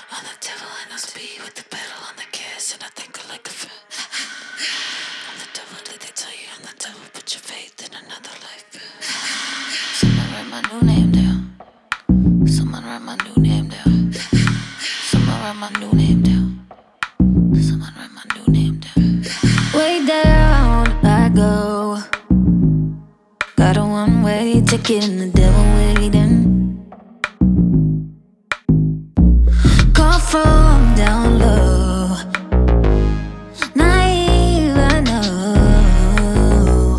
I'm the devil and I speed with the pedal on the gas, and I think I like a I'm the devil, did they tell you I'm the devil? Put your faith in another life. Someone write my new name down. Someone write my new name down. Someone write my new name down. Someone write my new name down. Way down I go. Got a one-way ticket and the devil waiting. Call from down low. Naive, I know.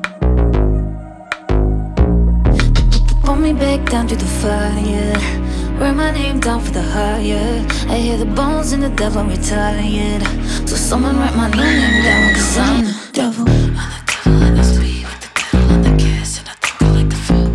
Pull me back down to the fire. Write my name down for the higher. I hear the bones and the devil retired. So someone write my new name down, 'cause I'm the devil. I'm the devil and I speed with the pedal on the gas, and I think I like the feel.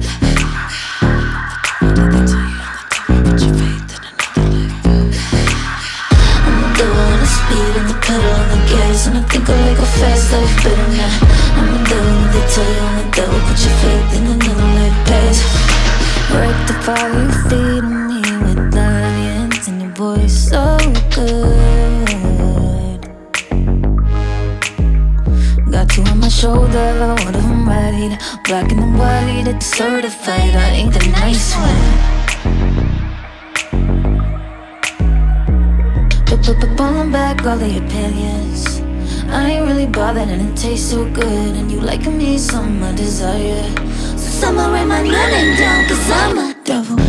Did they tell you I'm the devil? Put your faith in another life. I'm the devil and I speed and the pedal on the gas, and I think I like a fast life better now. I'm the devil, did they tell you I'm the devil? Put your faith in another life pass. Rectify, you feeding me with lions, and your voice so good. Got you on my shoulder, what if I'm right? Black and white, it's certified, I ain't the nice one. But pulling back all the opinions, I ain't really bothered and it tastes so good, and you like me, some I desire. So someone write my name down, 'cause I'm a devil.